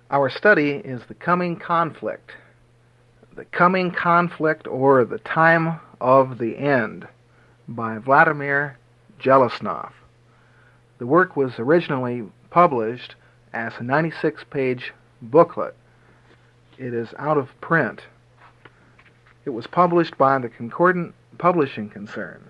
Our study is The Coming Conflict. The Coming Conflict, or The Time of the End, by Vladimir Jelesnov. The work was originally published as a 96-page booklet. It is out of print. It was published by the Concordant Publishing Concern.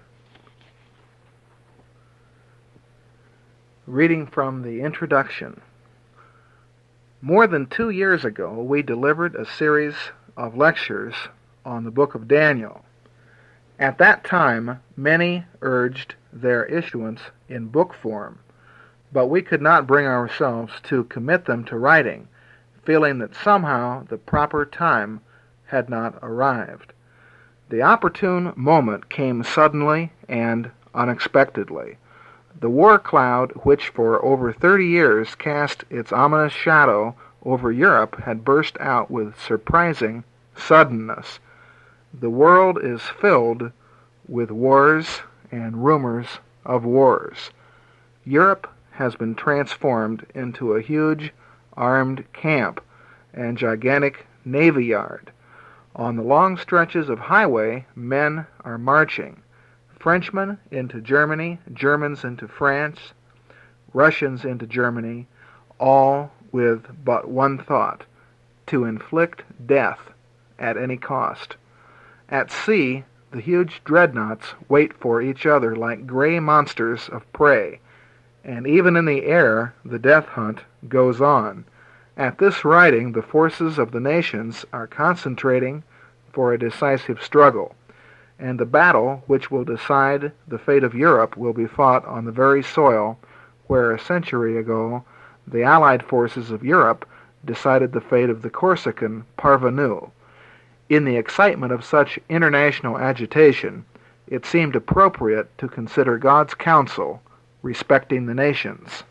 Reading from the introduction. More than 2 years ago, we delivered a series of lectures on the book of Daniel. At that time, many urged their issuance in book form, but we could not bring ourselves to commit them to writing, feeling that somehow the proper time had not arrived. The opportune moment came suddenly and unexpectedly. The war cloud, which for over 30 years cast its ominous shadow over Europe, had burst out with surprising suddenness. The world is filled with wars and rumors of wars. Europe has been transformed into a huge armed camp and gigantic navy yard. On the long stretches of highway, men are marching. Frenchmen into Germany, Germans into France, Russians into Germany, all with but one thought: to inflict death at any cost. At sea, the huge dreadnoughts wait for each other like gray monsters of prey, and even in the air the death hunt goes on. At this writing, the forces of the nations are concentrating for a decisive struggle, and the battle which will decide the fate of Europe will be fought on the very soil where a century ago the Allied forces of Europe decided the fate of the Corsican parvenu. In the excitement of such international agitation, it seemed appropriate to consider God's counsel respecting the nations.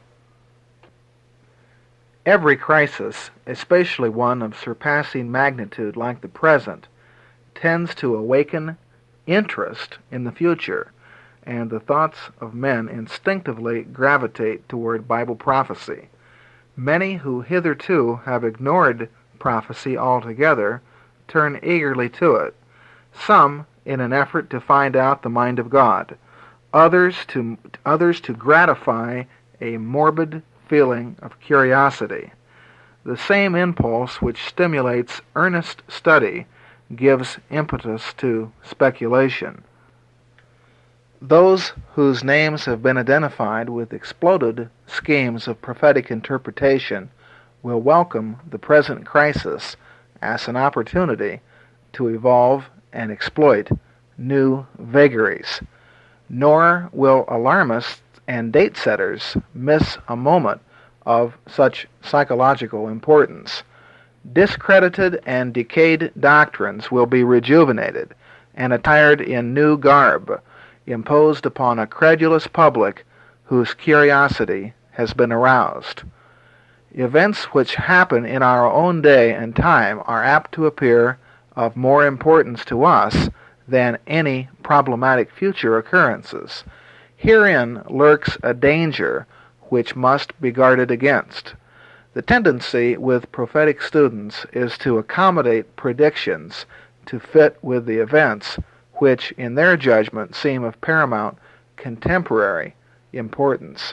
Every crisis, especially one of surpassing magnitude like the present, tends to awaken interest in the future, and the thoughts of men instinctively gravitate toward Bible prophecy. Many who hitherto have ignored prophecy altogether turn eagerly to it, some in an effort to find out the mind of God, others to gratify a morbid feeling of curiosity. The same impulse which stimulates earnest study gives impetus to speculation. Those whose names have been identified with exploded schemes of prophetic interpretation will welcome the present crisis as an opportunity to evolve and exploit new vagaries. Nor will alarmists and date-setters miss a moment of such psychological importance. Discredited and decayed doctrines will be rejuvenated and attired in new garb, imposed upon a credulous public whose curiosity has been aroused. Events which happen in our own day and time are apt to appear of more importance to us than any problematic future occurrences. Herein lurks a danger which must be guarded against. The tendency with prophetic students is to accommodate predictions to fit with the events which, in their judgment, seem of paramount contemporary importance.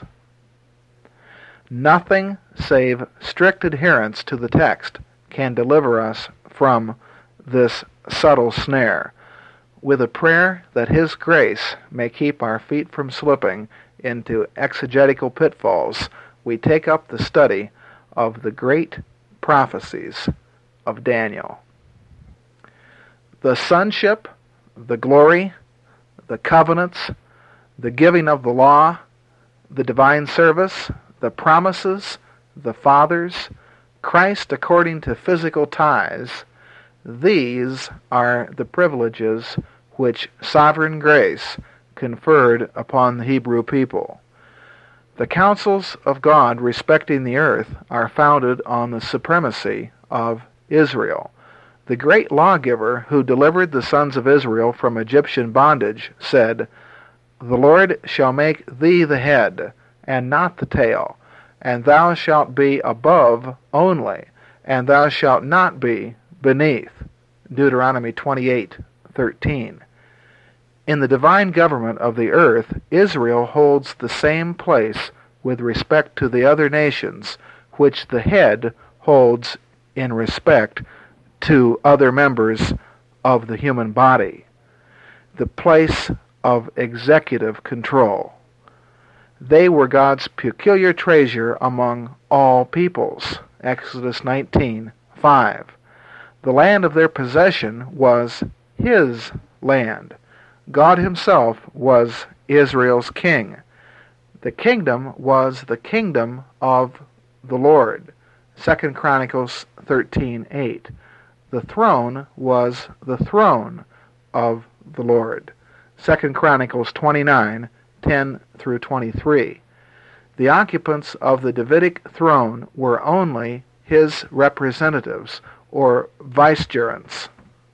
Nothing save strict adherence to the text can deliver us from this subtle snare. With a prayer that His grace may keep our feet from slipping into exegetical pitfalls, we take up the study of the great prophecies of Daniel. The sonship, the glory, the covenants, the giving of the law, the divine service, the promises, the fathers, Christ according to physical ties, these are the privileges which sovereign grace conferred upon the Hebrew people. The counsels of God respecting the earth are founded on the supremacy of Israel. The great lawgiver who delivered the sons of Israel from Egyptian bondage said, "The Lord shall make thee the head, and not the tail, and thou shalt be above only, and thou shalt not be beneath. Deuteronomy 28:13. In the divine government of the earth, Israel holds the same place with respect to the other nations, which the head holds in respect to other members of the human body, the place of executive control. They were God's peculiar treasure among all peoples. Exodus 19:5. The land of their possession was His land. God Himself was Israel's king. The kingdom was the kingdom of the Lord. 2 Chronicles 13:8. The throne was the throne of the Lord. 2 Chronicles 29:10-23. The occupants of the Davidic throne were only his representatives, or vicegerents.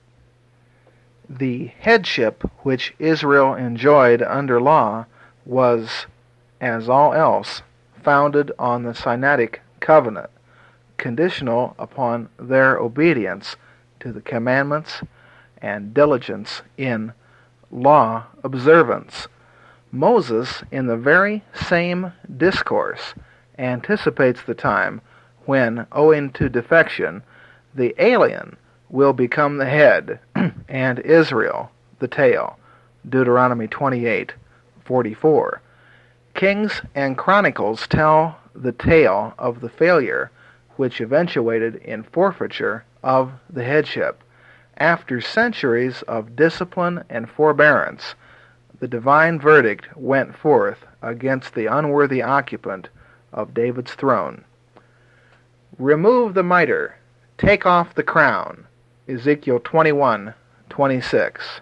The headship which Israel enjoyed under law was, as all else, founded on the Sinaitic covenant, conditional upon their obedience to the commandments and diligence in law observance. Moses, in the very same discourse, anticipates the time when, owing to defection, the alien will become the head, and Israel the tail. Deuteronomy 28:44. Kings and Chronicles tell the tale of the failure which eventuated in forfeiture of the headship. After centuries of discipline and forbearance, the divine verdict went forth against the unworthy occupant of David's throne. Remove the mitre, take off the crown. Ezekiel 21:26.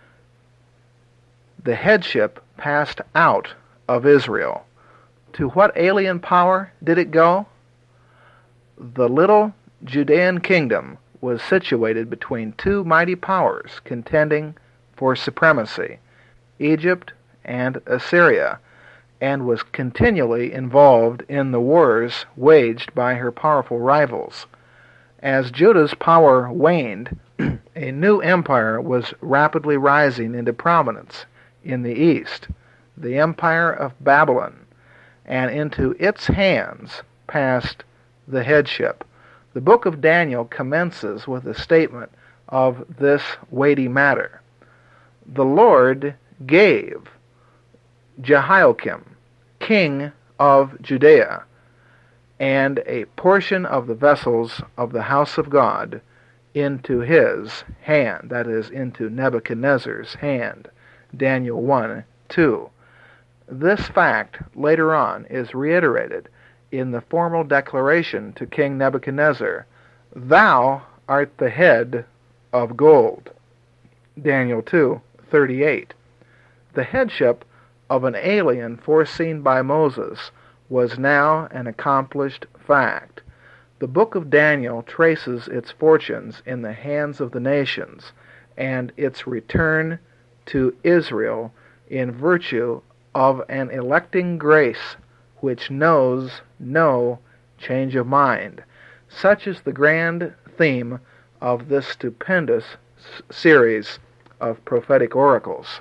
The headship passed out of Israel. To what alien power did it go? The little Judean kingdom was situated between two mighty powers contending for supremacy, Egypt and Assyria, and was continually involved in the wars waged by her powerful rivals. As Judah's power waned, a new empire was rapidly rising into prominence in the east, the Empire of Babylon, and into its hands passed the headship. The book of Daniel commences with a statement of this weighty matter. The Lord gave Jehoiakim, king of Judea, and a portion of the vessels of the house of God into his hand, that is, into Nebuchadnezzar's hand. Daniel 1:2. This fact later on is reiterated in the formal declaration to King Nebuchadnezzar, "Thou art the head of gold." Daniel 2:38. The headship of an alien foreseen by Moses was now an accomplished fact. The book of Daniel traces its fortunes in the hands of the nations and its return to Israel in virtue of an electing grace which knows no change of mind. Such is the grand theme of this stupendous series of prophetic oracles.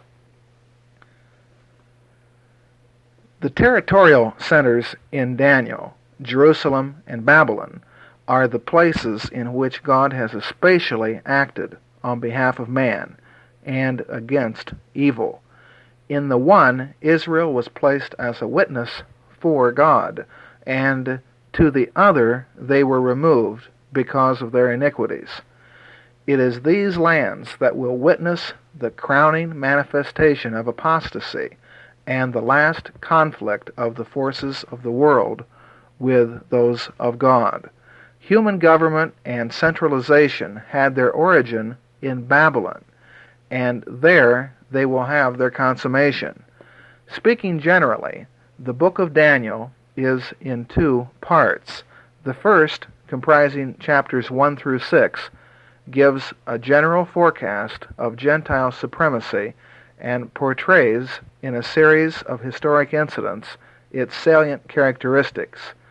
The territorial centers in Daniel, Jerusalem and Babylon, are the places in which God has especially acted on behalf of man and against evil. In the one, Israel was placed as a witness for God, and to the other they were removed because of their iniquities. It is these lands that will witness the crowning manifestation of apostasy and the last conflict of the forces of the world with those of God. Human government and centralization had their origin in Babylon, and there they will have their consummation. Speaking generally, the book of Daniel is in two parts. The first, comprising chapters 1 through 6, gives a general forecast of Gentile supremacy and portrays, in a series of historic incidents, its salient characteristics.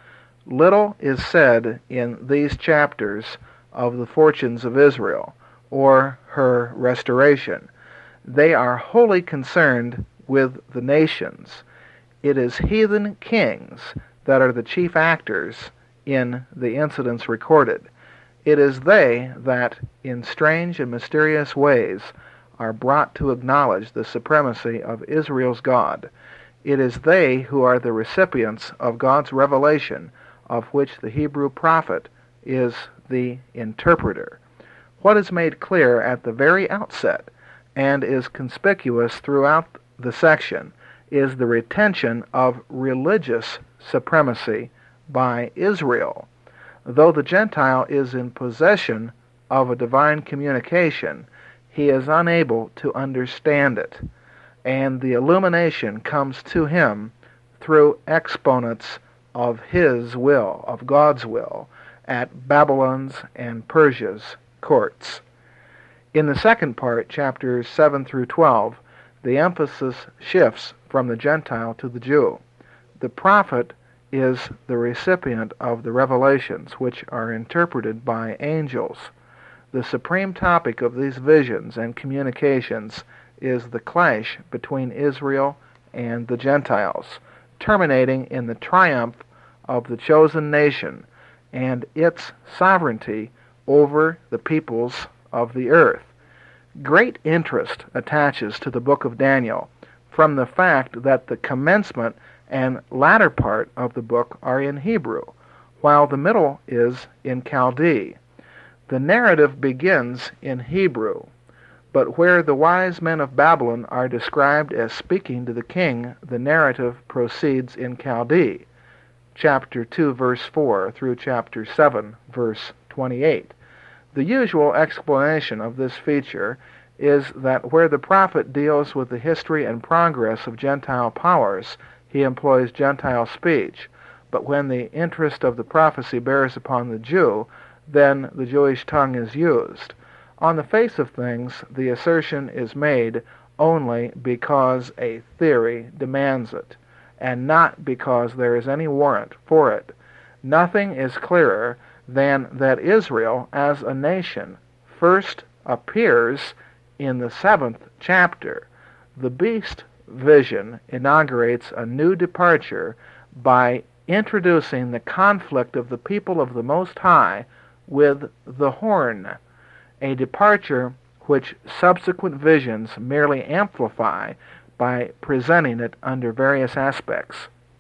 Little is said in these chapters of the fortunes of Israel or her restoration. They are wholly concerned with the nations. It is heathen kings that are the chief actors in the incidents recorded. It is they that, in strange and mysterious ways, are brought to acknowledge the supremacy of Israel's God. It is they who are the recipients of God's revelation, of which the Hebrew prophet is the interpreter. What is made clear at the very outset, and is conspicuous throughout the section, is the retention of religious supremacy by Israel. Though the Gentile is in possession of a divine communication, he is unable to understand it, and the illumination comes to him through exponents of his will, of God's will, at Babylon's and Persia's courts. In the second part, chapters 7 through 12, the emphasis shifts from the Gentile to the Jew. The prophet is the recipient of the revelations, which are interpreted by angels. The supreme topic of these visions and communications is the clash between Israel and the Gentiles, terminating in the triumph of the chosen nation and its sovereignty over the peoples of the earth. Great interest attaches to the book of Daniel from the fact that the commencement and latter part of the book are in Hebrew, while the middle is in Chaldee. The narrative begins in Hebrew, but where the wise men of Babylon are described as speaking to the king, the narrative proceeds in Chaldee, chapter 2, verse 4 through chapter 7, verse 28. The usual explanation of this feature is that where the prophet deals with the history and progress of Gentile powers, he employs Gentile speech, but when the interest of the prophecy bears upon the Jew, then the Jewish tongue is used. On the face of things, the assertion is made only because a theory demands it, and not because there is any warrant for it. Nothing is clearer than that Israel as a nation first appears in the 7th chapter. The beast vision inaugurates a new departure by introducing the conflict of the people of the Most High with the horn, a departure which subsequent visions merely amplify by presenting it under various aspects.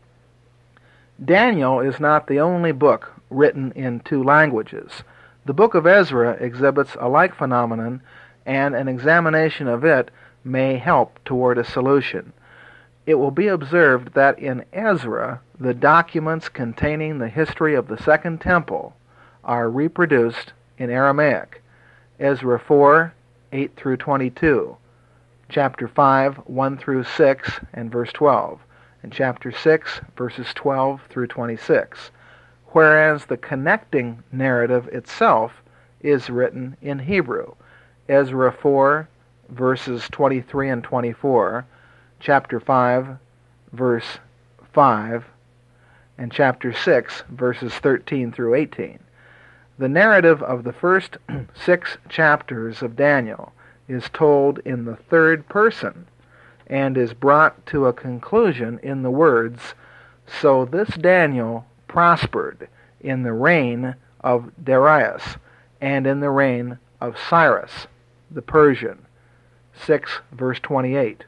Daniel is not the only book written in two languages. The book of Ezra exhibits a like phenomenon, and an examination of it may help toward a solution. It will be observed that in Ezra, the documents containing the history of the Second Temple are reproduced in Aramaic. Ezra 4, 8 through 22, chapter 5, 1 through 6, and verse 12, and chapter 6, verses 12 through 26, whereas the connecting narrative itself is written in Hebrew. Ezra 4, verses 23 and 24, chapter 5, verse 5, and chapter 6, verses 13 through 18. The narrative of the first 6 chapters of Daniel is told in the third person and is brought to a conclusion in the words, "So this Daniel prospered in the reign of Darius and in the reign of Cyrus the Persian." 6 verse 28.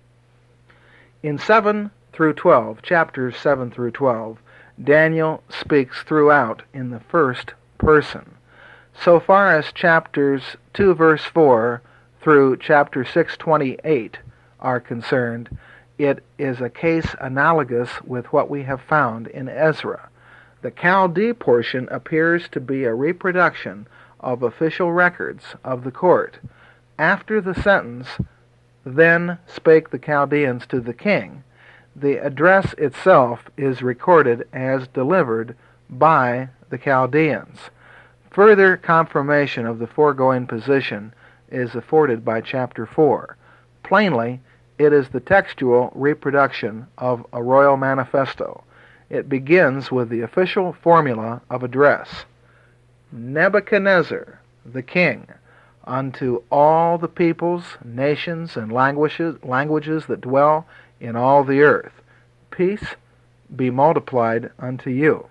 In 7 through 12, chapters 7 through 12, Daniel speaks throughout in the first person. So far as chapters 2 verse 4 through chapter 6:28 are concerned, it is a case analogous with what we have found in Ezra. The Chaldee portion appears to be a reproduction of official records of the court. After the sentence, "Then spake the Chaldeans to the king," the address itself is recorded as delivered by the Chaldeans. Further confirmation of the foregoing position is afforded by chapter 4. Plainly, it is the textual reproduction of a royal manifesto. It begins with the official formula of address. Nebuchadnezzar, the king, unto all the peoples, nations, and languages that dwell in all the earth, peace be multiplied unto you.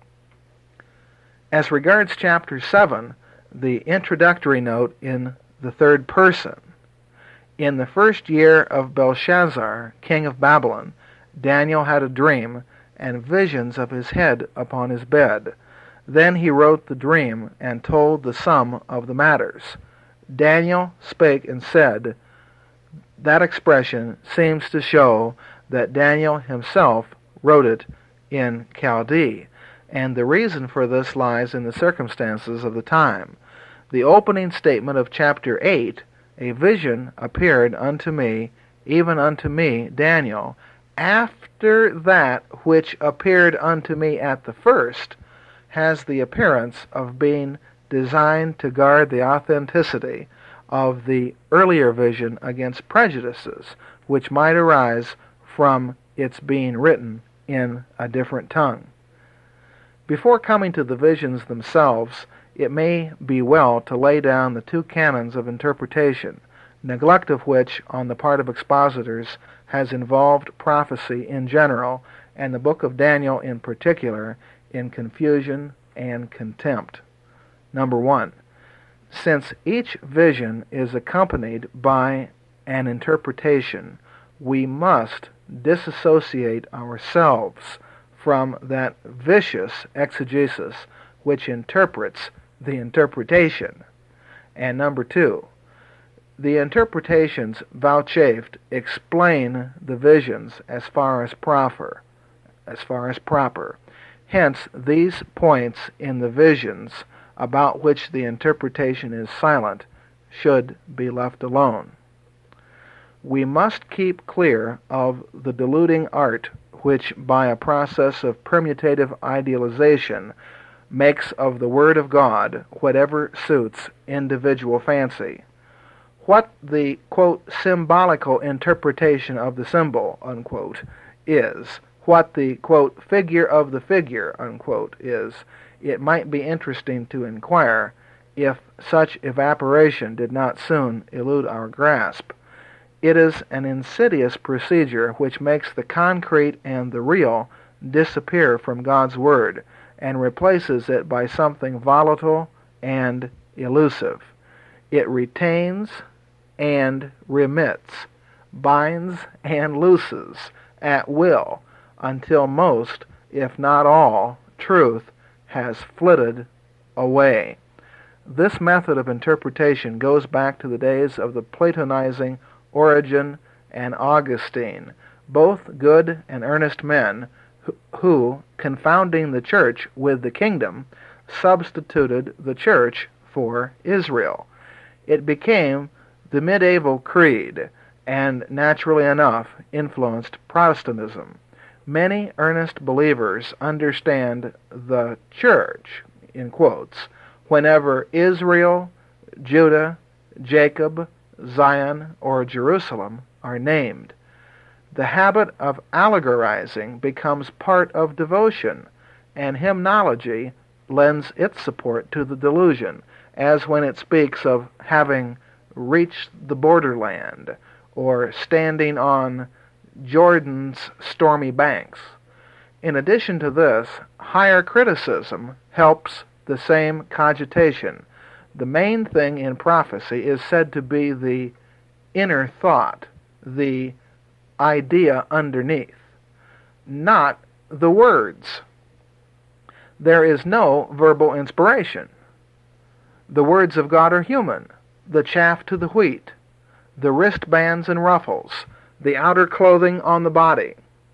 As regards chapter 7, the introductory note in the third person. In the first year of Belshazzar, king of Babylon, Daniel had a dream and visions of his head upon his bed. Then he wrote the dream and told the sum of the matters. Daniel spake and said, that expression seems to show that Daniel himself wrote it in Chaldee, and the reason for this lies in the circumstances of the time. The opening statement of chapter 8, a vision appeared unto me, even unto me, Daniel, after that which appeared unto me at the first, has the appearance of being designed to guard the authenticity of the earlier vision against prejudices which might arise from its being written in a different tongue. Before coming to the visions themselves, it may be well to lay down the two canons of interpretation, neglect of which on the part of expositors has involved prophecy in general, and the book of Daniel in particular, in confusion and contempt. Number 1. Since each vision is accompanied by an interpretation, we must disassociate ourselves from that vicious exegesis which interprets the interpretation. And number 2, the interpretations vouchsafed explain the visions as far as proper. Hence, these points in the visions about which the interpretation is silent should be left alone. We must keep clear of the deluding art which, by a process of permutative idealization, makes of the Word of God whatever suits individual fancy. What the, quote, symbolical interpretation of the symbol, unquote, is, what the, quote, figure of the figure, unquote, is, it might be interesting to inquire if such evaporation did not soon elude our grasp. It is an insidious procedure which makes the concrete and the real disappear from God's Word and replaces it by something volatile and elusive. It retains and remits, binds and looses at will until most, if not all, truth has flitted away. This method of interpretation goes back to the days of the Platonizing Origen and Augustine, both good and earnest men who, confounding the church with the kingdom, substituted the church for Israel. It became the medieval creed, and naturally enough influenced Protestantism. Many earnest believers understand the church, in quotes, whenever Israel, Judah, Jacob, Zion, or Jerusalem are named. The habit of allegorizing becomes part of devotion, and hymnology lends its support to the delusion, as when it speaks of having reached the borderland, or standing on Jordan's stormy banks. In addition to this, higher criticism helps the same cogitation. The main thing in prophecy is said to be the inner thought, the idea underneath, not the words. There is no verbal inspiration. The words of God are human, the chaff to the wheat, the wristbands and ruffles, the outer clothing on the body,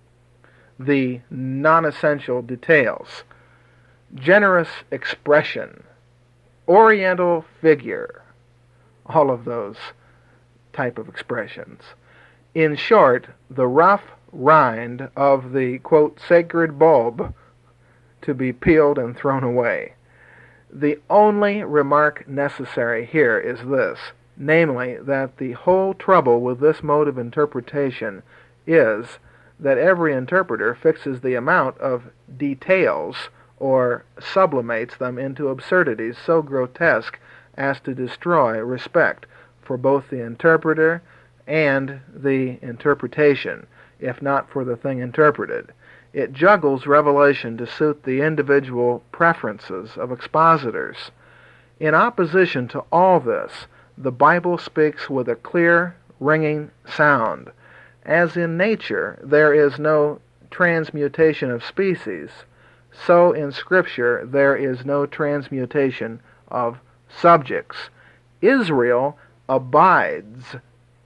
the non-essential details, generous expression, oriental figure, all of those type of expressions. In short, the rough rind of the, quote, sacred bulb to be peeled and thrown away. The only remark necessary here is this, namely, that the whole trouble with this mode of interpretation is that every interpreter fixes the amount of details or sublimates them into absurdities so grotesque as to destroy respect for both the interpreter and the interpretation, if not for the thing interpreted. It juggles revelation to suit the individual preferences of expositors. In opposition to all this, the Bible speaks with a clear, ringing sound. As in nature there is no transmutation of species, so in Scripture there is no transmutation of subjects. Israel abides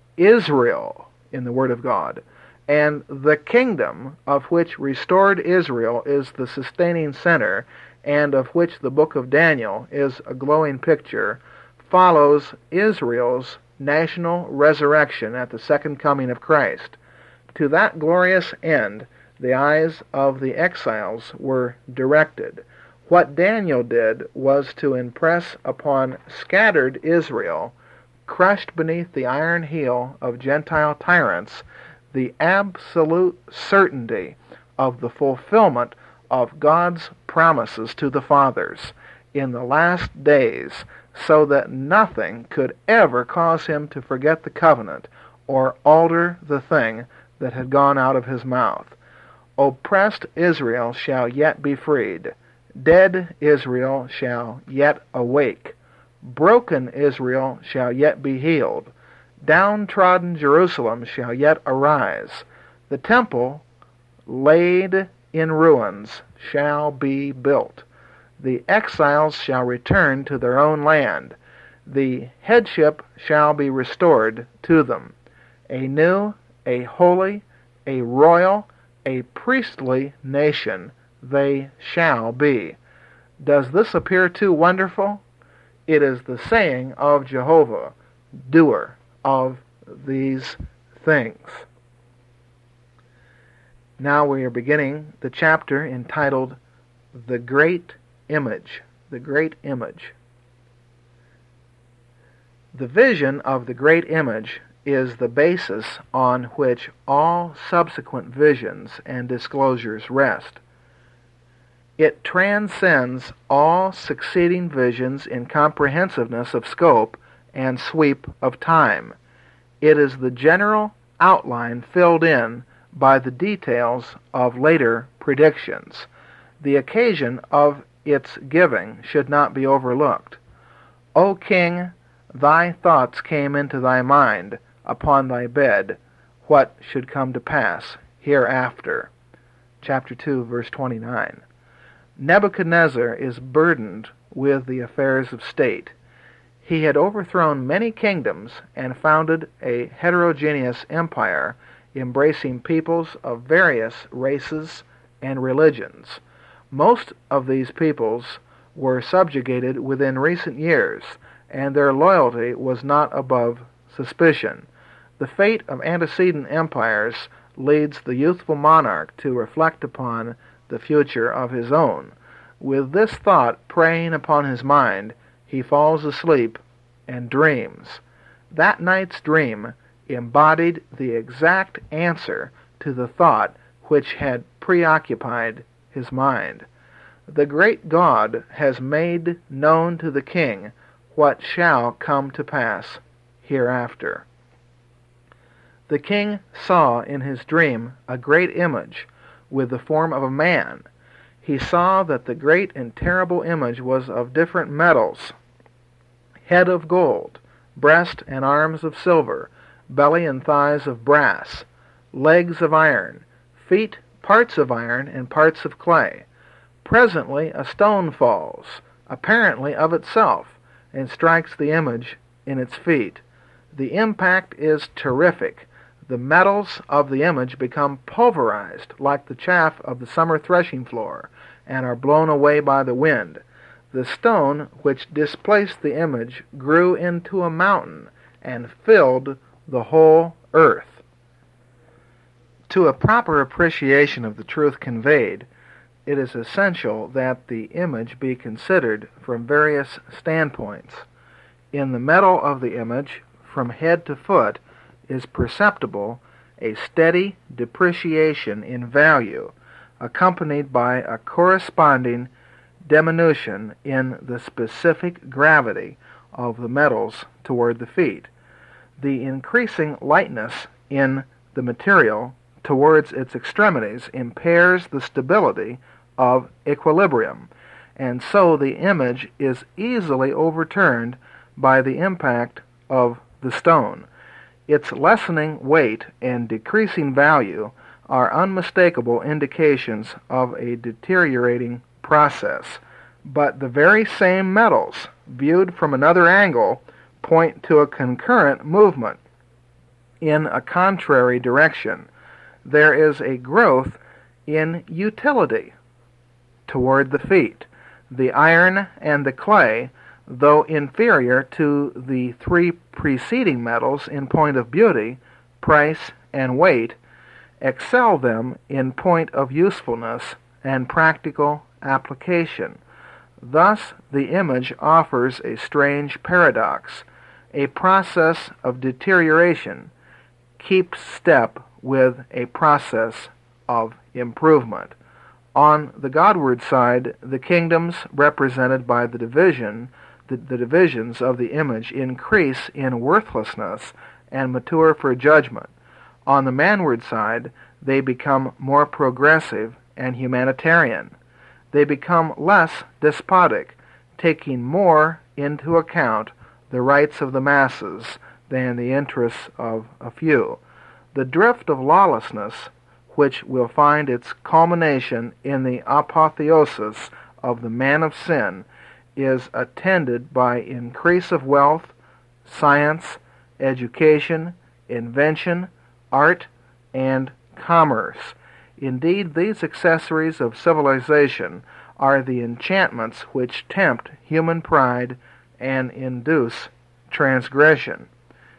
Israel in the Word of God, and the kingdom of which restored Israel is the sustaining center, and of which the book of Daniel is a glowing picture, follows Israel's national resurrection at the second coming of Christ. To that glorious end, the eyes of the exiles were directed. What Daniel did was to impress upon scattered Israel, crushed beneath the iron heel of Gentile tyrants, the absolute certainty of the fulfillment of God's promises to the fathers in the last days, so that nothing could ever cause him to forget the covenant or alter the thing that had gone out of his mouth. Oppressed Israel shall yet be freed. Dead Israel shall yet awake. Broken Israel shall yet be healed. Downtrodden Jerusalem shall yet arise. The temple, laid in ruins, shall be built. The exiles shall return to their own land. The headship shall be restored to them. A new, a holy, a royal, a priestly nation they shall be. Does this appear too wonderful? It is the saying of Jehovah, doer of these things. Now we are beginning the chapter entitled The Great Image. The Great Image. The vision of the great image is the basis on which all subsequent visions and disclosures rest. It transcends all succeeding visions in comprehensiveness of scope and sweep of time. It is the general outline filled in by the details of later predictions. The occasion of its giving should not be overlooked. O king, thy thoughts came into thy mind upon thy bed, what should come to pass hereafter. Chapter 2, verse 29. Nebuchadnezzar is burdened with the affairs of state. He had overthrown many kingdoms and founded a heterogeneous empire embracing peoples of various races and religions. Most of these peoples were subjugated within recent years, and their loyalty was not above suspicion. The fate of antecedent empires leads the youthful monarch to reflect upon the future of his own. With this thought preying upon his mind, he falls asleep and dreams. That night's dream embodied the exact answer to the thought which had preoccupied his mind. The great God has made known to the king what shall come to pass hereafter. The king saw in his dream a great image with the form of a man. He saw that the great and terrible image was of different metals: head of gold, breast and arms of silver, belly and thighs of brass, legs of iron, feet parts of iron and parts of clay. Presently a stone falls, apparently of itself, and strikes the image in its feet. The impact is terrific. The metals of the image become pulverized like the chaff of the summer threshing floor, and are blown away by the wind. The stone which displaced the image grew into a mountain and filled the whole earth. To a proper appreciation of the truth conveyed, it is essential that the image be considered from various standpoints. In the metal of the image, from head to foot, is perceptible a steady depreciation in value, accompanied by a corresponding diminution in the specific gravity of the metals toward the feet. The increasing lightness in the material towards its extremities impairs the stability of equilibrium, and so the image is easily overturned by the impact of the stone. Its lessening weight and decreasing value are unmistakable indications of a deteriorating process, but the very same metals, viewed from another angle, point to a concurrent movement in a contrary direction. There is a growth in utility toward the feet. The iron and the clay, though inferior to the three preceding metals in point of beauty, price, and weight, excel them in point of usefulness and practical application. Thus the image offers a strange paradox. A process of deterioration keeps step with a process of improvement. On the Godward side, the kingdoms represented by the divisions of the image increase in worthlessness and mature for judgment. On the manward side, they become more progressive and humanitarian. They become less despotic, taking more into account the rights of the masses than the interests of a few. The drift of lawlessness, which will find its culmination in the apotheosis of the man of sin, is attended by increase of wealth, science, education, invention, art, and commerce. Indeed, these accessories of civilization are the enchantments which tempt human pride and induce transgression.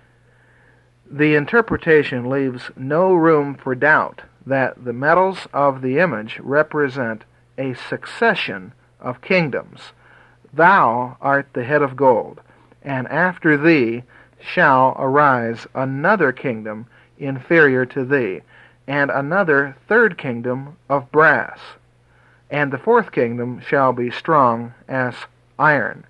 The interpretation leaves no room for doubt that the metals of the image represent a succession of kingdoms. Thou art the head of gold, and after thee shall arise another kingdom inferior to thee, and another third kingdom of brass. And the fourth kingdom shall be strong as iron.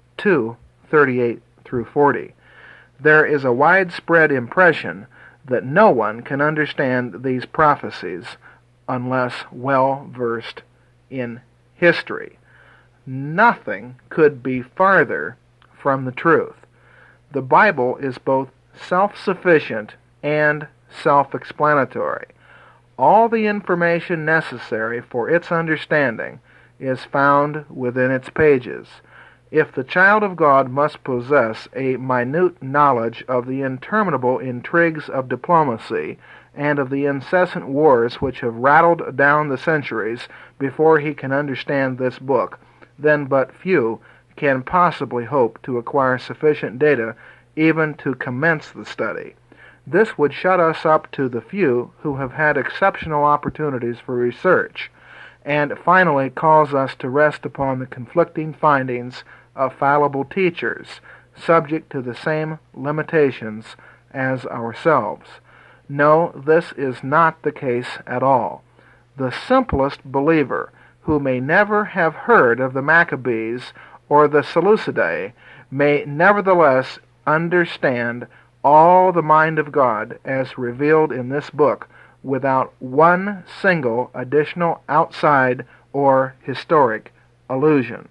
2:38 through 40. There is a widespread impression that no one can understand these prophecies unless well versed in history. Nothing could be farther from the truth. The Bible is both self-sufficient and self-explanatory. All the information necessary for its understanding is found within its pages. If the child of God must possess a minute knowledge of the interminable intrigues of diplomacy and of the incessant wars which have rattled down the centuries before he can understand this book, then but few can possibly hope to acquire sufficient data even to commence the study. This would shut us up to the few who have had exceptional opportunities for research, and finally cause us to rest upon the conflicting findings of fallible teachers, subject to the same limitations as ourselves. No, this is not the case at all. The simplest believer, who may never have heard of the Maccabees or the Seleucidae, may nevertheless understand all the mind of God as revealed in this book without one single additional outside or historic allusion.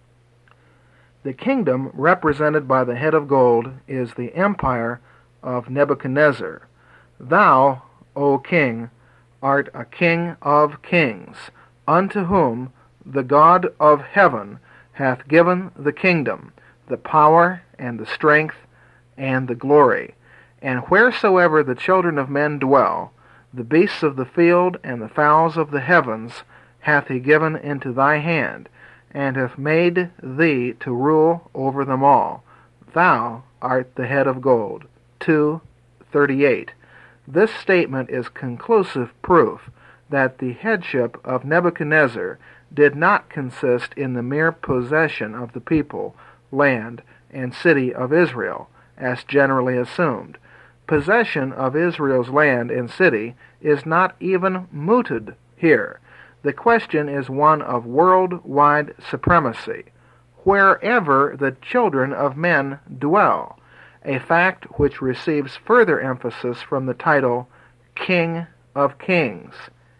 The kingdom represented by the head of gold is the empire of Nebuchadnezzar. Thou, O king, art a king of kings, unto whom the God of heaven hath given the kingdom, the power, and the strength, and the glory. And wheresoever the children of men dwell, the beasts of the field and the fowls of the heavens hath he given into thy hand, and hath made thee to rule over them all. Thou art the head of gold. 2:38. This statement is conclusive proof that the headship of Nebuchadnezzar did not consist in the mere possession of the people, land, and city of Israel, as generally assumed. Possession of Israel's land and city is not even mooted here. The question is one of worldwide supremacy, wherever the children of men dwell, a fact which receives further emphasis from the title King of Kings.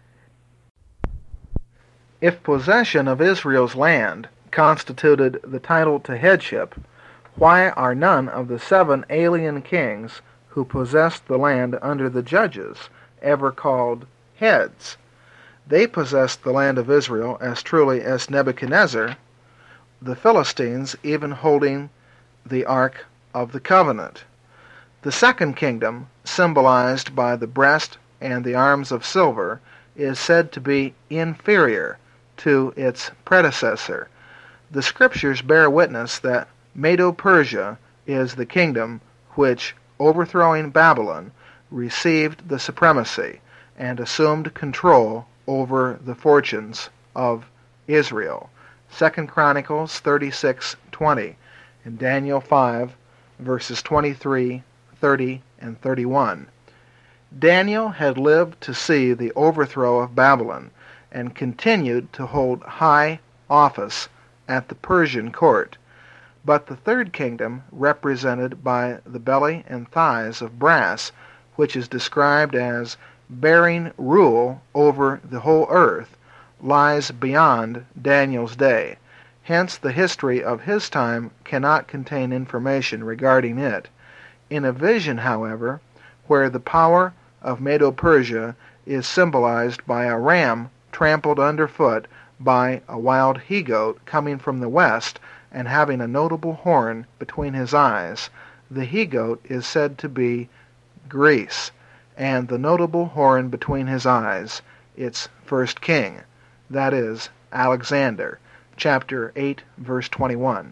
If possession of Israel's land constituted the title to headship, why are none of the 7 alien kings who possessed the land under the judges ever called heads? They possessed the land of Israel as truly as Nebuchadnezzar, the Philistines even holding the Ark of the Covenant. The second kingdom, symbolized by the breast and the arms of silver, is said to be inferior to its predecessor. The Scriptures bear witness that Medo-Persia is the kingdom which, overthrowing Babylon, received the supremacy and assumed control over the fortunes of Israel. 2 Chronicles 36:20 and Daniel 5, verses 23, 30, and 31. Daniel had lived to see the overthrow of Babylon and continued to hold high office at the Persian court. But the third kingdom, represented by the belly and thighs of brass, which is described as bearing rule over the whole earth, lies beyond Daniel's day. Hence the history of his time cannot contain information regarding it. In a vision, however, where the power of Medo-Persia is symbolized by a ram trampled underfoot by a wild he-goat coming from the west and having a notable horn between his eyes, the he-goat is said to be Greece, and the notable horn between his eyes, its first king, that is, Alexander, chapter 8, verse 21.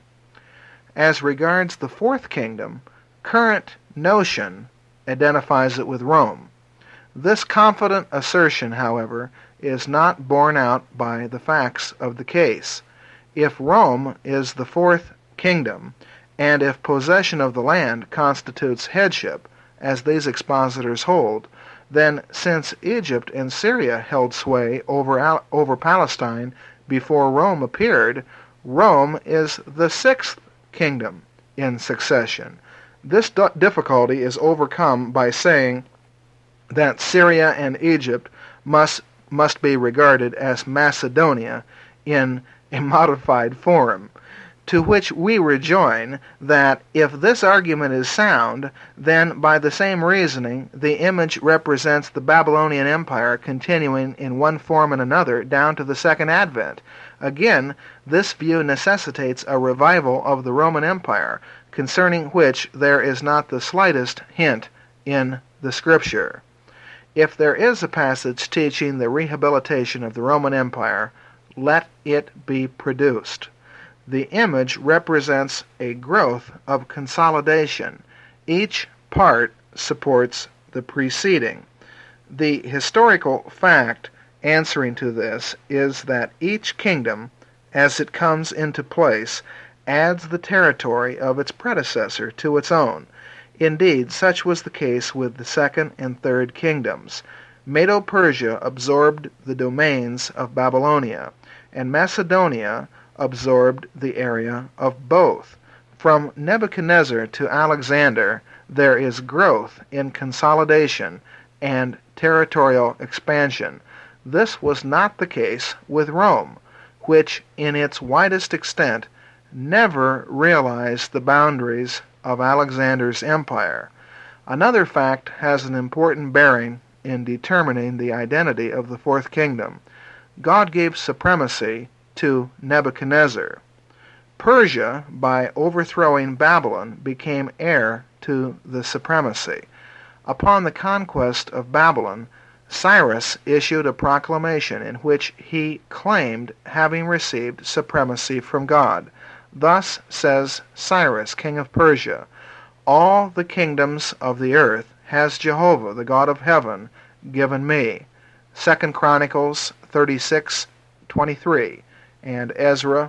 As regards the fourth kingdom, current notion identifies it with Rome. This confident assertion, however, is not borne out by the facts of the case. If Rome is the fourth kingdom, and if possession of the land constitutes headship, as these expositors hold, then since Egypt and Syria held sway over Palestine before Rome appeared, Rome is the sixth kingdom in succession. This difficulty is overcome by saying that Syria and Egypt must be regarded as Macedonia in a modified form, to which we rejoin that if this argument is sound, then by the same reasoning the image represents the Babylonian Empire continuing in one form and another down to the Second Advent. Again, this view necessitates a revival of the Roman Empire, concerning which there is not the slightest hint in the Scripture. If there is a passage teaching the rehabilitation of the Roman Empire, let it be produced. The image represents a growth of consolidation. Each part supports the preceding. The historical fact answering to this is that each kingdom, as it comes into place, adds the territory of its predecessor to its own. Indeed, such was the case with the second and third kingdoms. Medo-Persia absorbed the domains of Babylonia, and Macedonia absorbed the area of both. From Nebuchadnezzar to Alexander, there is growth in consolidation and territorial expansion. This was not the case with Rome, which, in its widest extent, never realized the boundaries of Alexander's empire. Another fact has an important bearing in determining the identity of the fourth kingdom. God gave supremacy to Nebuchadnezzar. Persia, by overthrowing Babylon, became heir to the supremacy. Upon the conquest of Babylon, Cyrus issued a proclamation in which he claimed having received supremacy from God. Thus says Cyrus, king of Persia, "All the kingdoms of the earth has Jehovah, the God of heaven, given me." 2 Chronicles 36:23 and Ezra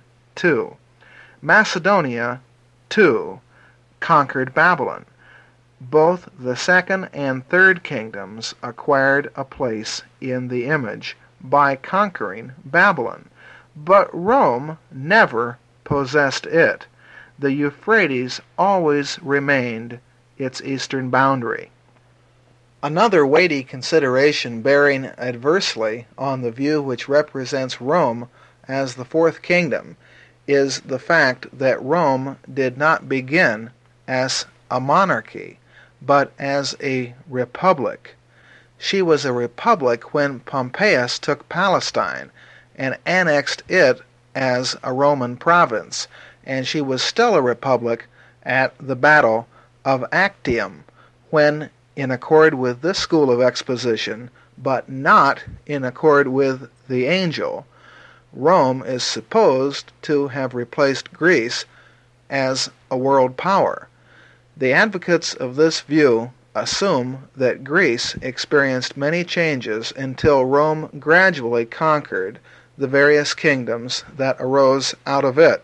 1:2. Macedonia, too, conquered Babylon. Both the second and third kingdoms acquired a place in the image by conquering Babylon, but Rome never possessed it. The Euphrates always remained its eastern boundary. Another weighty consideration bearing adversely on the view which represents Rome as the fourth kingdom is the fact that Rome did not begin as a monarchy, but as a republic. She was a republic when Pompeius took Palestine and annexed it as a Roman province, and she was still a republic at the Battle of Actium, when, in accord with this school of exposition, but not in accord with the angel, Rome is supposed to have replaced Greece as a world power. The advocates of this view assume that Greece experienced many changes until Rome gradually conquered the various kingdoms that arose out of it,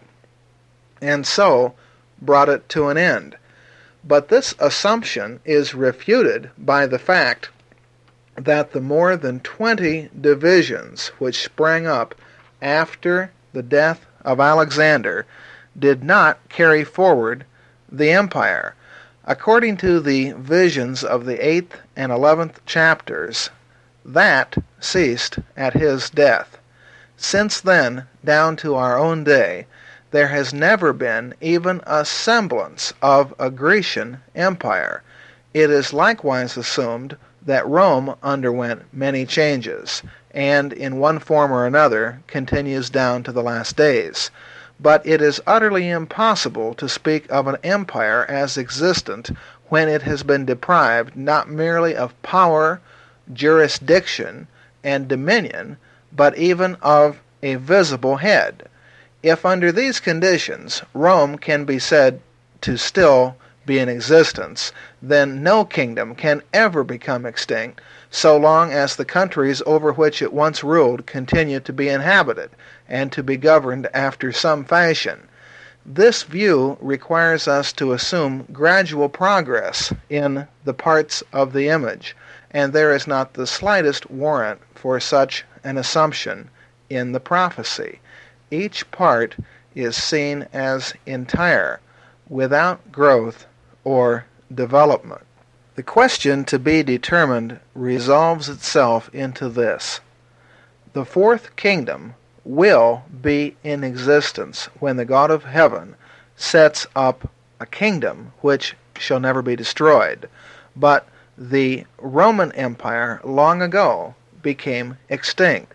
and so brought it to an end. But this assumption is refuted by the fact that the more than 20 divisions which sprang up after the death of Alexander did not carry forward the empire. According to the visions of the 8th and 11th chapters, that ceased at his death. Since then, down to our own day, there has never been even a semblance of a Grecian empire. It is likewise assumed that Rome underwent many changes, and in one form or another continues down to the last days. But it is utterly impossible to speak of an empire as existent when it has been deprived not merely of power, jurisdiction, and dominion, but even of a visible head. If under these conditions Rome can be said to still be in existence, then no kingdom can ever become extinct so long as the countries over which it once ruled continue to be inhabited and to be governed after some fashion. This view requires us to assume gradual progress in the parts of the image, and there is not the slightest warrant for such an assumption in the prophecy. Each part is seen as entire, without growth or development. The question to be determined resolves itself into this: the fourth kingdom will be in existence when the God of heaven sets up a kingdom which shall never be destroyed. But the Roman Empire long ago became extinct,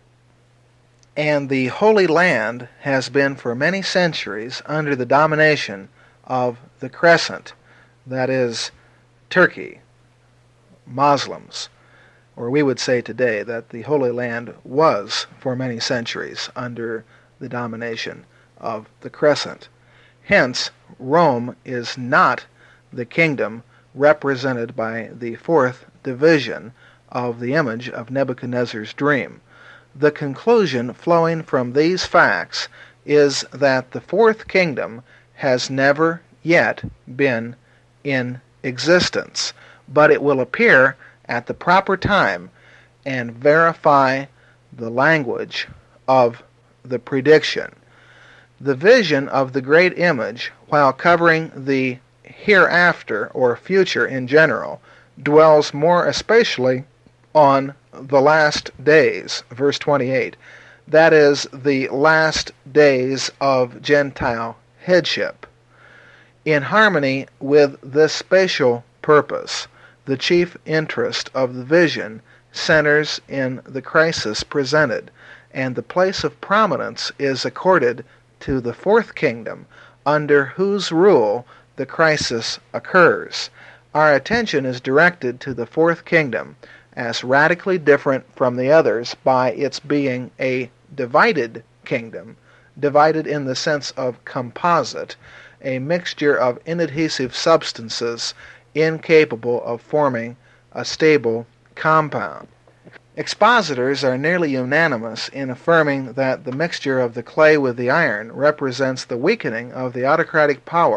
and the Holy Land has been for many centuries under the domination of the Crescent, that is, Turkey, Muslims, or we would say today that the Holy Land was for many centuries under the domination of the Crescent. Hence, Rome is not the kingdom represented by the fourth division of the image of Nebuchadnezzar's dream. The conclusion flowing from these facts is that the fourth kingdom has never yet been in existence, but it will appear at the proper time and verify the language of the prediction. The vision of the great image, while covering the hereafter or future in general, dwells more especially on the last days, verse 28, that is, the last days of Gentile headship. In harmony with this spatial purpose, the chief interest of the vision centers in the crisis presented, and the place of prominence is accorded to the fourth kingdom, under whose rule the crisis occurs. Our attention is directed to the fourth kingdom as radically different from the others by its being a divided kingdom, divided in the sense of composite, a mixture of inadhesive substances incapable of forming a stable compound. Expositors are nearly unanimous in affirming that the mixture of the clay with the iron represents the weakening of the autocratic power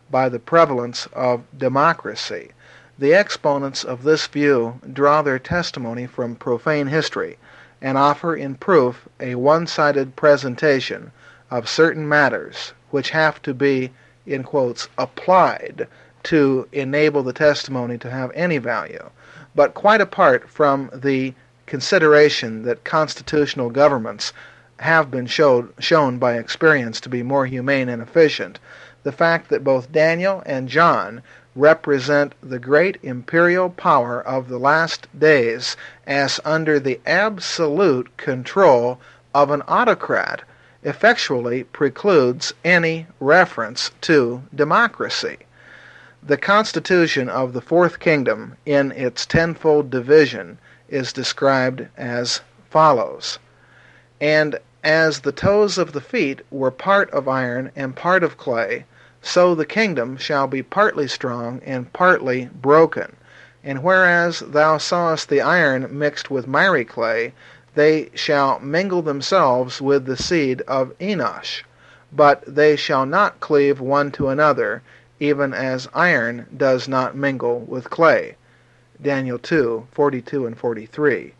by the prevalence of democracy. The exponents of this view draw their testimony from profane history, and offer in proof a one-sided presentation of certain matters which have to be, in quotes, applied to enable the testimony to have any value. But quite apart from the consideration that constitutional governments have been shown by experience to be more humane and efficient, the fact that both Daniel and John represent the great imperial power of the last days as under the absolute control of an autocrat effectually precludes any reference to democracy. The constitution of the Fourth Kingdom in its tenfold division is described as follows. And as the toes of the feet were part of iron and part of clay, so the kingdom shall be partly strong and partly broken. And whereas thou sawest the iron mixed with miry clay, they shall mingle themselves with the seed of Enosh, but they shall not cleave one to another, even as iron does not mingle with clay. Daniel 2:42 and 43.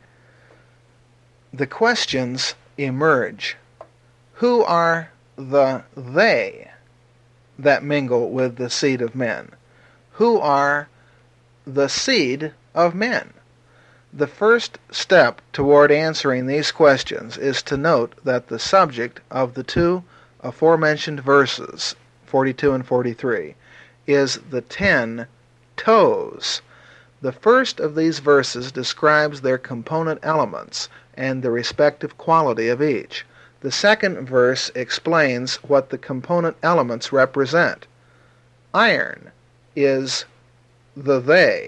The questions emerge. Who are the they that mingle with the seed of men? Who are the seed of men? The first step toward answering these questions is to note that the subject of the two aforementioned verses, 42 and 43, is the 10 toes. The first of these verses describes their component elements and the respective quality of each. The second verse explains what the component elements represent. Iron is the they.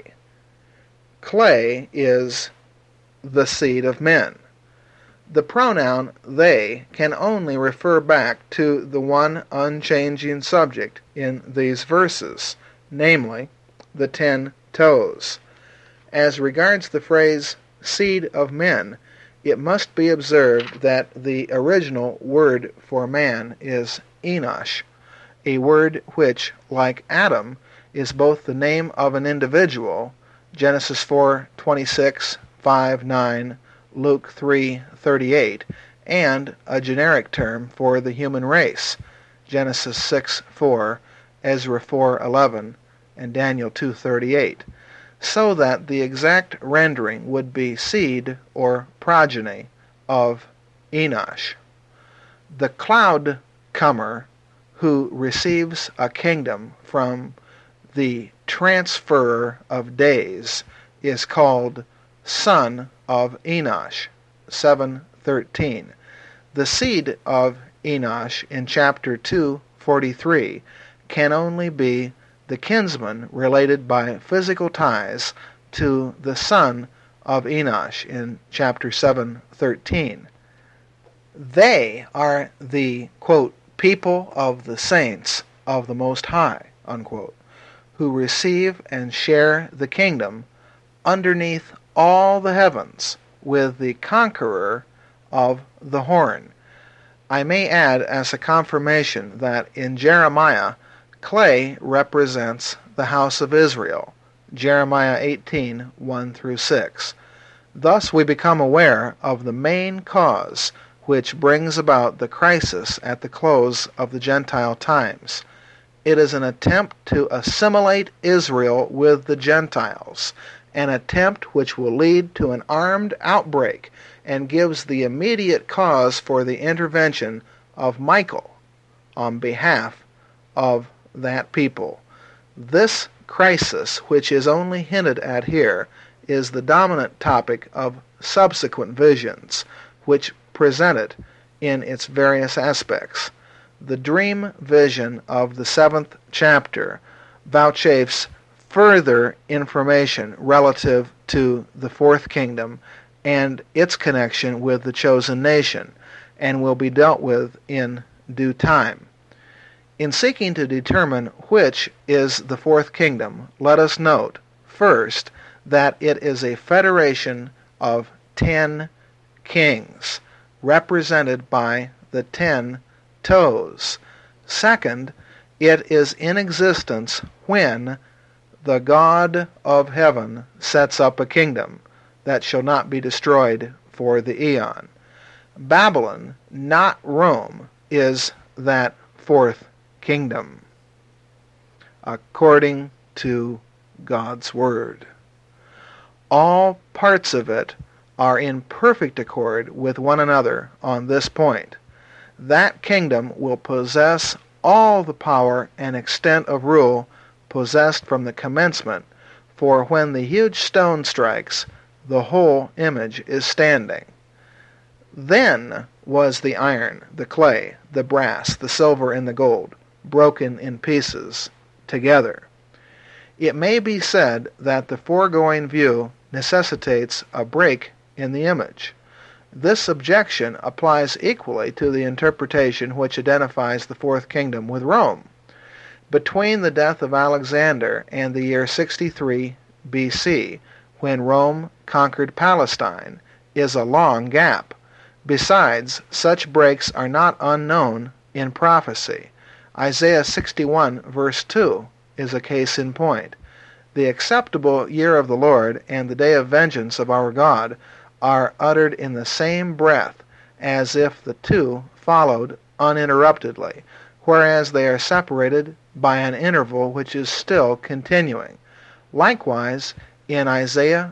Clay is the seed of men. The pronoun they can only refer back to the one unchanging subject in these verses, namely, the 10 toes. As regards the phrase seed of men, it must be observed that the original word for man is Enosh, a word which, like Adam, is both the name of an individual, Genesis 4:26, 5:9, Luke 3:38, and a generic term for the human race, Genesis 6:4, Ezra 4:11, and Daniel 2:38, so that the exact rendering would be seed or progeny of Enosh. The cloud comer who receives a kingdom from the transferer of days is called son of Enosh, 7:13. The seed of Enosh in chapter 2:43 can only be the kinsman related by physical ties to the son of Enosh in chapter 7:13. They are the, quote, people of the saints of the Most High, unquote, who receive and share the kingdom underneath all the heavens with the conqueror of the horn. I may add as a confirmation that in Jeremiah, clay represents the house of Israel, Jeremiah 18:1-6. Thus we become aware of the main cause which brings about the crisis at the close of the Gentile times. It is an attempt to assimilate Israel with the Gentiles, an attempt which will lead to an armed outbreak and gives the immediate cause for the intervention of Michael on behalf of that people. This crisis, which is only hinted at here, is the dominant topic of subsequent visions, which present it in its various aspects. The dream vision of the 7th chapter vouchsafes further information relative to the Fourth Kingdom and its connection with the chosen nation, and will be dealt with in due time. In seeking to determine which is the Fourth Kingdom, let us note, first, that it is a federation of 10 kings, represented by the 10 toes. Second, It is in existence when the God of heaven sets up a kingdom that shall not be destroyed for the eon. Babylon, not Rome, is that fourth kingdom, according to God's Word. All parts of it are in perfect accord with one another on this point. That kingdom will possess all the power and extent of rule possessed from the commencement, for when the huge stone strikes, the whole image is standing. Then was the iron, the clay, the brass, the silver, and the gold broken in pieces together. It may be said that the foregoing view necessitates a break in the image. This objection applies equally to the interpretation which identifies the fourth kingdom with Rome. Between the death of Alexander and the year 63 BC, when Rome conquered Palestine, is a long gap. Besides, such breaks are not unknown in prophecy. Isaiah 61 verse 2 is a case in point. The acceptable year of the Lord and the day of vengeance of our God are uttered in the same breath, as if the two followed uninterruptedly, whereas they are separated by an interval which is still continuing. Likewise, in Isaiah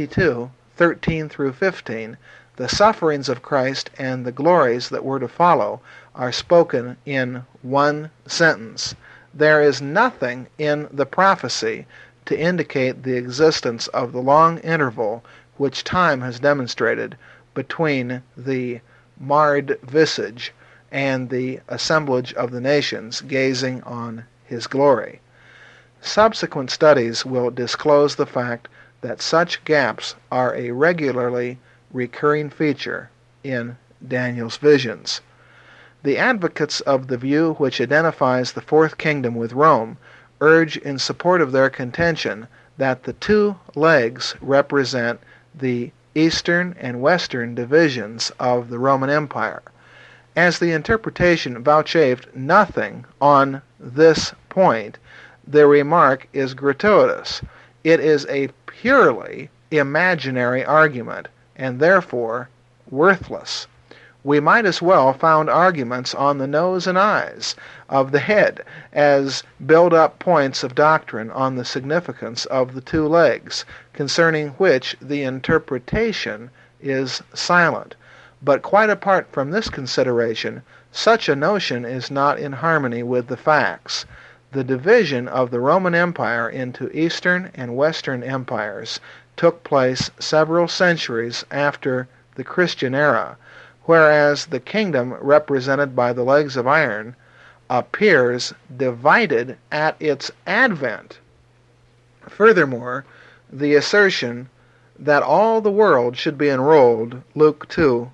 52:13 through 15, the sufferings of Christ and the glories that were to follow are spoken in one sentence. There is nothing in the prophecy to indicate the existence of the long interval which time has demonstrated between the marred visage and the assemblage of the nations gazing on his glory. Subsequent studies will disclose the fact that such gaps are a regularly recurring feature in Daniel's visions. The advocates of the view which identifies the fourth kingdom with Rome urge in support of their contention that the two legs represent the eastern and western divisions of the Roman Empire. As the interpretation vouchsafed nothing on this point, the remark is gratuitous. It is a purely imaginary argument, and therefore worthless. We might as well found arguments on the nose and eyes of the head as build up points of doctrine on the significance of the two legs, concerning which the interpretation is silent. But quite apart from this consideration, such a notion is not in harmony with the facts. The division of the Roman Empire into Eastern and Western empires took place several centuries after the Christian era, whereas the kingdom represented by the legs of iron appears divided at its advent. Furthermore, the assertion that all the world should be enrolled, Luke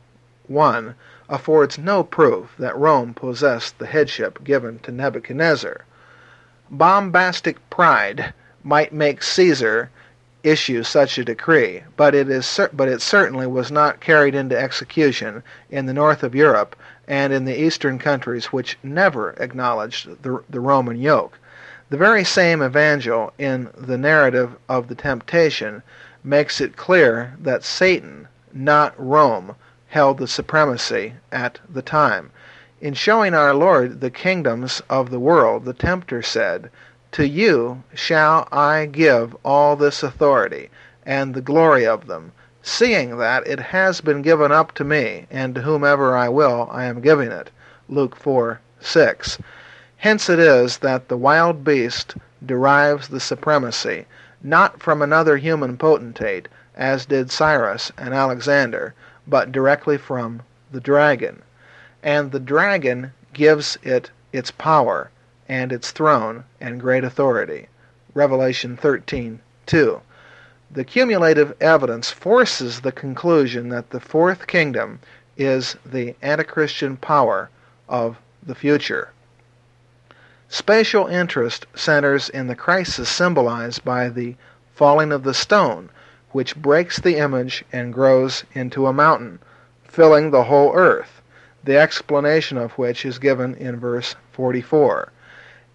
2:1, affords no proof that Rome possessed the headship given to Nebuchadnezzar. Bombastic pride might make Caesar issue such a decree, but it certainly was not carried into execution in the north of Europe and in the eastern countries which never acknowledged the Roman yoke. The very same evangel in the narrative of the temptation makes it clear that Satan, not Rome, held the supremacy at the time. In showing our Lord the kingdoms of the world, the tempter said, "To you shall I give all this authority, and the glory of them, seeing that it has been given up to me, and to whomever I will I am giving it." Luke 4:6. Hence it is that the wild beast derives the supremacy, not from another human potentate, as did Cyrus and Alexander, but directly from the dragon. And the dragon gives it its power, and its throne and great authority. Revelation 13:2. The cumulative evidence forces the conclusion that the fourth kingdom is the anti-Christian power of the future. Spatial interest centers in the crisis symbolized by the falling of the stone, which breaks the image and grows into a mountain, filling the whole earth, the explanation of which is given in verse 44.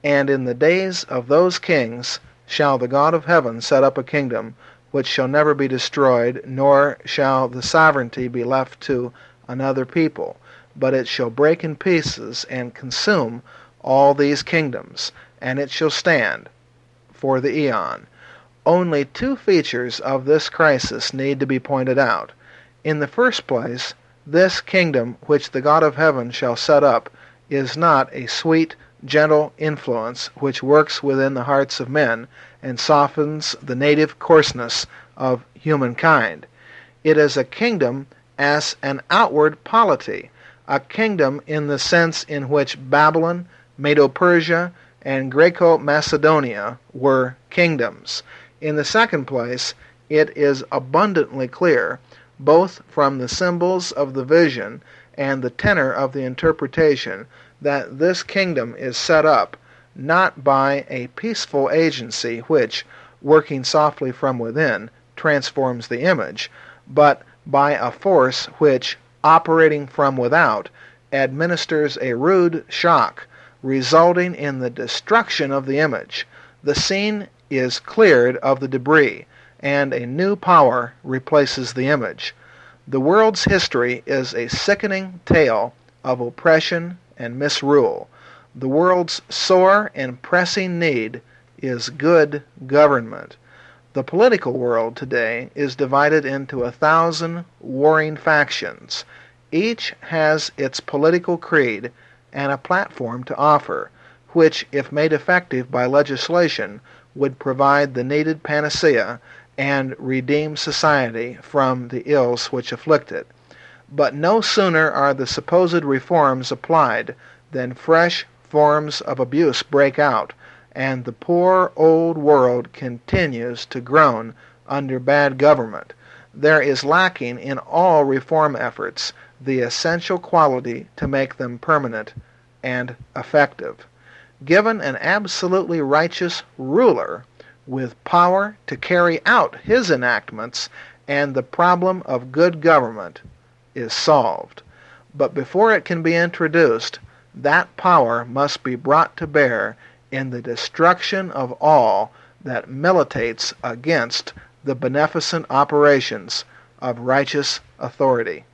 And in the days of those kings shall the God of heaven set up a kingdom which shall never be destroyed, nor shall the sovereignty be left to another people, but it shall break in pieces and consume all these kingdoms, and it shall stand for the eon. Only two features of this crisis need to be pointed out. In the first place, this kingdom which the God of heaven shall set up is not a sweet, gentle influence which works within the hearts of men and softens the native coarseness of humankind. It is a kingdom as an outward polity, a kingdom in the sense in which Babylon, Medo-Persia, and Greco-Macedonia were kingdoms. In the second place, it is abundantly clear, both from the symbols of the vision and the tenor of the interpretation, that this kingdom is set up not by a peaceful agency which, working softly from within, transforms the image, but by a force which, operating from without, administers a rude shock, resulting in the destruction of the image. The scene is cleared of the debris, and a new power replaces the image. The world's history is a sickening tale of oppression and misrule. The world's sore and pressing need is good government. The political world today is divided into 1,000 warring factions. Each has its political creed and a platform to offer, which, if made effective by legislation, would provide the needed panacea and redeem society from the ills which afflict it. But no sooner are the supposed reforms applied than fresh forms of abuse break out, and the poor old world continues to groan under bad government. There is lacking in all reform efforts the essential quality to make them permanent and effective. Given an absolutely righteous ruler with power to carry out his enactments, and the problem of good government is solved. But before it can be introduced, that power must be brought to bear in the destruction of all that militates against the beneficent operations of righteous authority.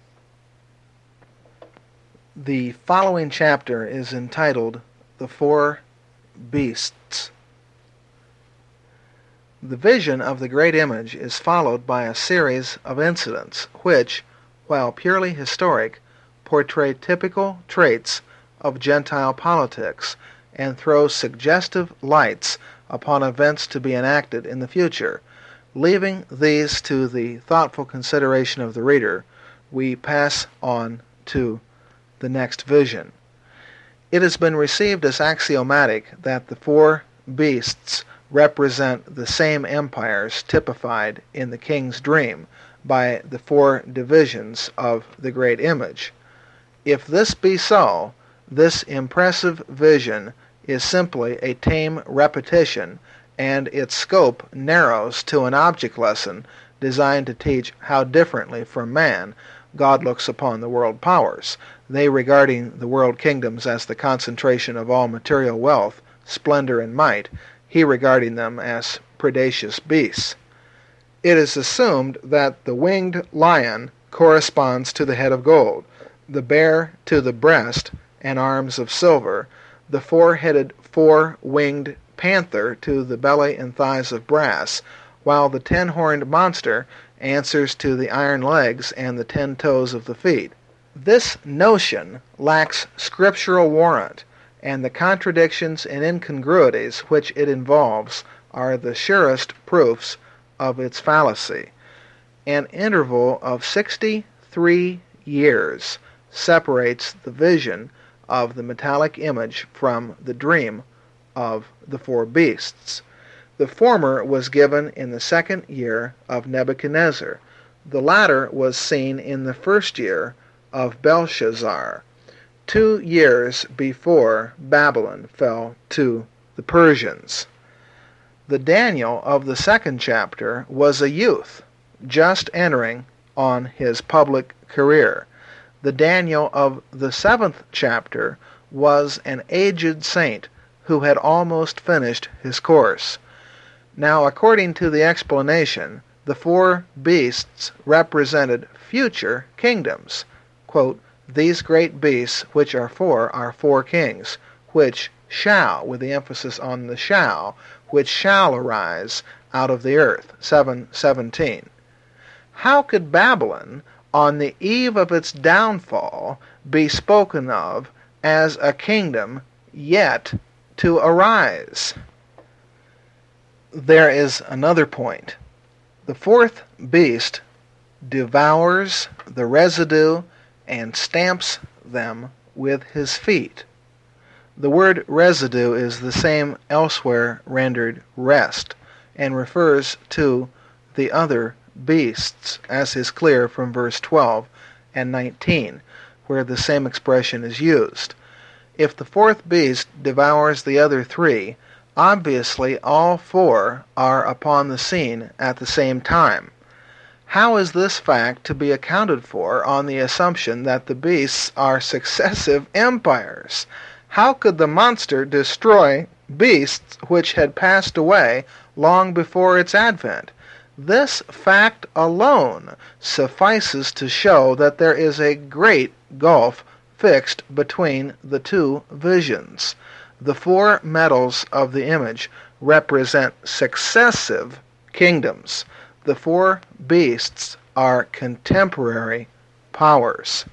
The following chapter is entitled The Four Beasts. The vision of the great image is followed by a series of incidents which, while purely historic, portray typical traits of Gentile politics and throw suggestive lights upon events to be enacted in the future. Leaving these to the thoughtful consideration of the reader, we pass on to the next vision. It has been received as axiomatic that the four beasts represent the same empires typified in the king's dream by the four divisions of the great image. If this be so, this impressive vision is simply a tame repetition, and its scope narrows to an object lesson designed to teach how differently from man God looks upon the world powers, they regarding the world kingdoms as the concentration of all material wealth, splendor, and might, he regarding them as predaceous beasts. It is assumed that the winged lion corresponds to the head of gold, the bear to the breast and arms of silver, the four-headed, four-winged panther to the belly and thighs of brass, while the 10-horned monster answers to the iron legs and the 10 toes of the feet. This notion lacks scriptural warrant, and the contradictions and incongruities which it involves are the surest proofs of its fallacy. An interval of 63 years separates the vision of the metallic image from the dream of the four beasts. The former was given in the 2nd year of Nebuchadnezzar. The latter was seen in the 1st year of Belshazzar, 2 years before Babylon fell to the Persians. The Daniel of the 2nd chapter was a youth, just entering on his public career. The Daniel of the 7th chapter was an aged saint who had almost finished his course. Now, according to the explanation, the four beasts represented future kingdoms. Quote, "These great beasts which are four kings, which shall," with the emphasis on the shall, "which shall arise out of the earth." 7:17. How could Babylon, on the eve of its downfall, be spoken of as a kingdom yet to arise? There is another point. The fourth beast devours the residue and stamps them with his feet. The word residue is the same elsewhere rendered rest, and refers to the other beasts, as is clear from verse 12 and 19, where the same expression is used. If the fourth beast devours the other three, obviously all four are upon the scene at the same time. How is this fact to be accounted for on the assumption that the beasts are successive empires? How could the monster destroy beasts which had passed away long before its advent? This fact alone suffices to show that there is a great gulf fixed between the two visions. The four metals of the image represent successive kingdoms. The four beasts are contemporary powers.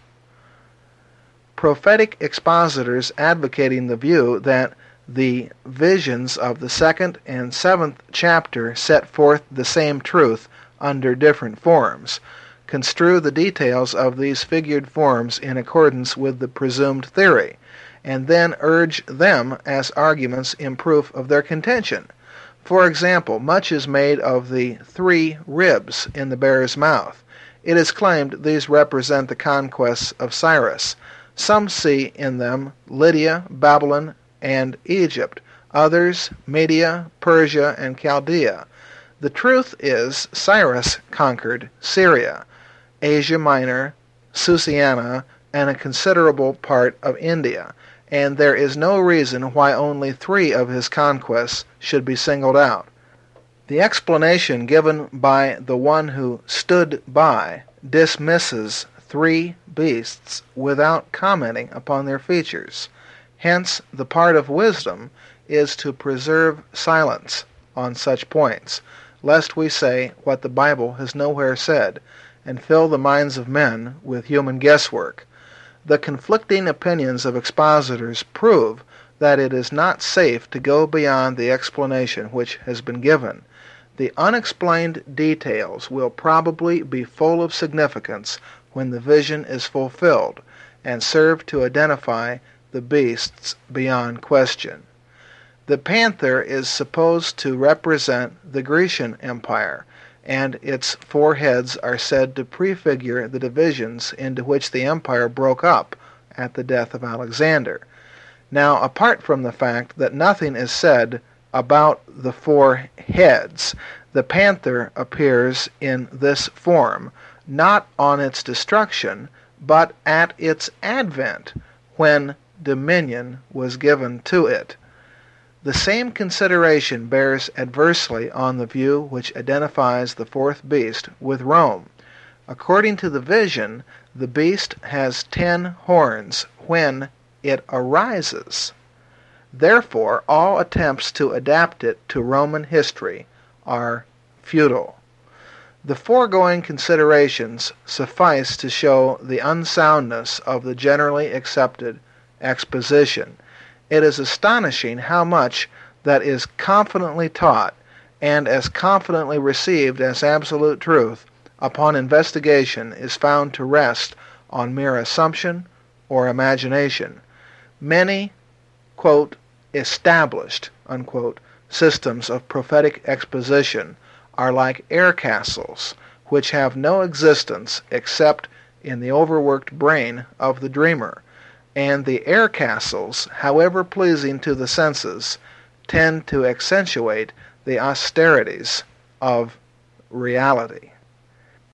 Prophetic expositors advocating the view that the visions of the 2nd and 7th chapter set forth the same truth under different forms, construe the details of these figured forms in accordance with the presumed theory, and then urge them as arguments in proof of their contention. For example, much is made of the 3 ribs in the bear's mouth. It is claimed these represent the conquests of Cyrus. Some see in them Lydia, Babylon, and Egypt, others Media, Persia, and Chaldea. The truth is Cyrus conquered Syria, Asia Minor, Susiana, and a considerable part of India, and there is no reason why only 3 of his conquests should be singled out. The explanation given by the one who stood by dismisses 3 beasts without commenting upon their features. Hence, the part of wisdom is to preserve silence on such points, lest we say what the Bible has nowhere said, and fill the minds of men with human guesswork. The conflicting opinions of expositors prove that it is not safe to go beyond the explanation which has been given. The unexplained details will probably be full of significance when the vision is fulfilled, and serve to identify the beasts beyond question. The panther is supposed to represent the Grecian Empire, and its 4 heads are said to prefigure the divisions into which the empire broke up at the death of Alexander. Now, apart from the fact that nothing is said about the 4 heads, the panther appears in this form, not on its destruction, but at its advent, when dominion was given to it. The same consideration bears adversely on the view which identifies the 4th beast with Rome. According to the vision, the beast has 10 horns when it arises. Therefore, all attempts to adapt it to Roman history are futile. The foregoing considerations suffice to show the unsoundness of the generally accepted exposition. It is astonishing how much that is confidently taught and as confidently received as absolute truth upon investigation is found to rest on mere assumption or imagination. Many, quote, established, unquote, systems of prophetic exposition are like air castles, which have no existence except in the overworked brain of the dreamer, and the air castles, however pleasing to the senses, tend to accentuate the austerities of reality.